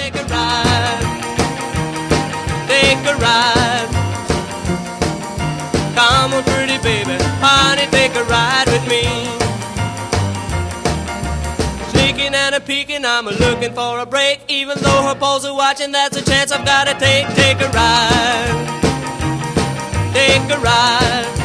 take a ride. Take a ride. Come on, pretty baby, honey, take a ride with me. Sneaking and a peeking, I'm looking for a break. Even though her poles are watching, that's a chance I've gotta take. Take a ride. Take a ride.